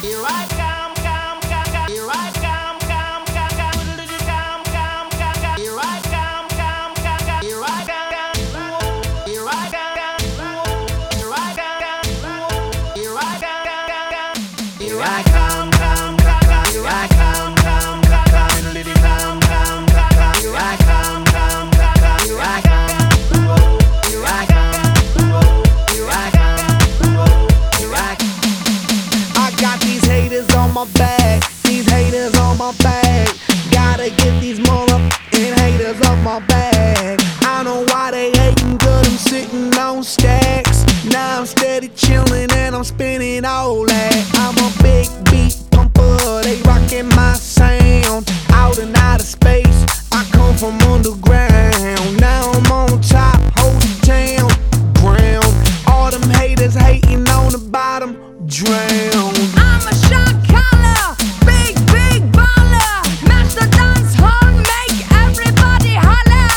Here I come, come, come, come. Here I come, come, come, come. Come, come, come, come. Here I come, come, come, come. Here I come, here I come, here I come, here I come, here I come, come, come, come. Here I come, come, come, come. Come, come, come, come. Here I come, come, come, come. Here I come, here I come, here I come, here I come. I got these haters on my back, these haters on my back. Gotta get these motherfucking haters off my back. I know why they hating, cause I'm sitting on stacks. Now I'm steady chillin' and I'm spinning all that. I'm a big beat pumper, they rockin' my sound. Out and out of space, I come from underground. Now I'm on top, hold it down, ground. All them haters hating on the bottom, drown. I'm a shot caller, big, big baller. Match the dance hall, make everybody holler.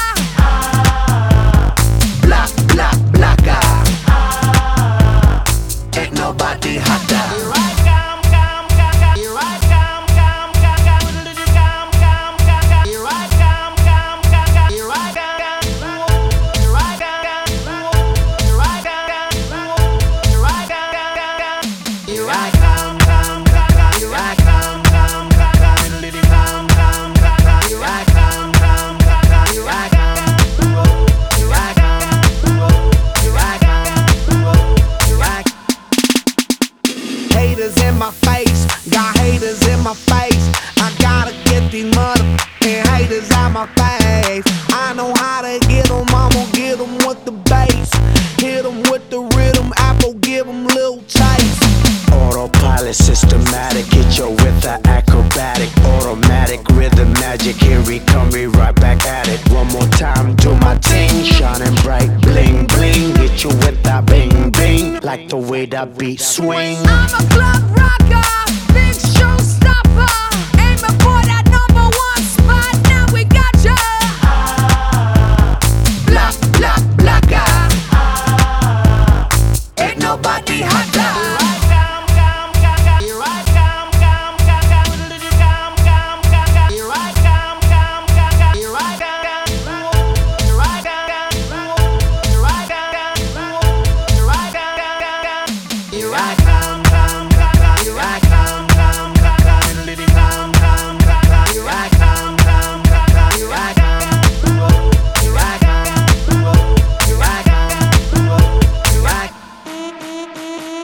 Black, black, blacker. Ain't nobody hotter. Here I come, come, come, come. Here I come, come, come, come. Come, come, come, come. Here I come, come, come, come. Here I come, here I come, here I come, here I come, here I come, come, come, come. Here I come, come, come, come. Come, come, come, come. Here I come, come, come, come. Here I come, here I come, here I come, here I come. Haters in my face, got haters in my face. I gotta get these motherfucking haters out my face. I know how to get them, I'ma get them with the bass. Hit them with the rhythm, Apple give them little taste. Autopilot, systematic, hit you with the acrobatic, automatic, rhythm magic. Here we come, we right back at it. One more time, do my thing, shining bright, bling bling. Hit you with that bing bing, like the way that beat swing. I'm a club rocker, big showstopper. Aiming for that #1 spot, now we got ya. Black, black, blacker. Ain't nobody hotter. Here I come, come, come, come. Come, come, come, come. Here I come, come, come, come. Here I come, here I come, here I come, here I come, here I come, come, come, come. Here I come, come, come, come. Come, come, come, come. Here I come, come, come, come. Here I come, here I come, here I come, here I come.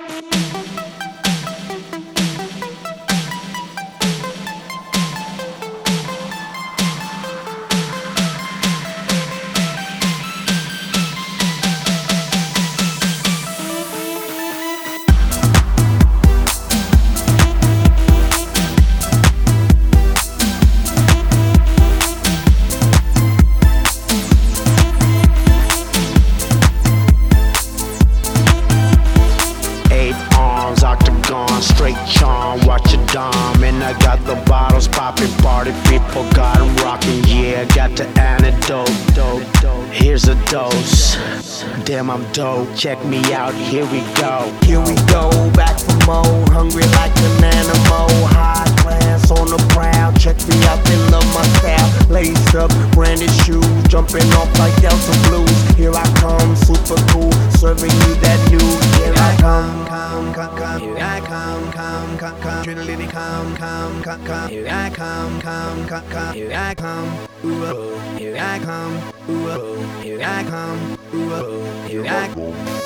Eight arms, octagon, straight charm, watch your dom. And I got the bottles popping, party people got 'em rocking. Yeah, got the antidote, dope, dope. Here's a dose, damn I'm dope. Check me out, here we go. Here we go, back for more. Hungry like an animal. High class on the ground. Check me out, they love my style. Lace up, branded shoes. Jumping off like Delta Blues. Here I come, super cool. Serving you that news. Here I come, come, come, come. Here I come, come, come, come. Trinity, come, come, come, come. Here I come, come, come, come. Here I come, ooh, oh. Here I come, ooh, oh. Here I come, ooh, oh. Here I come.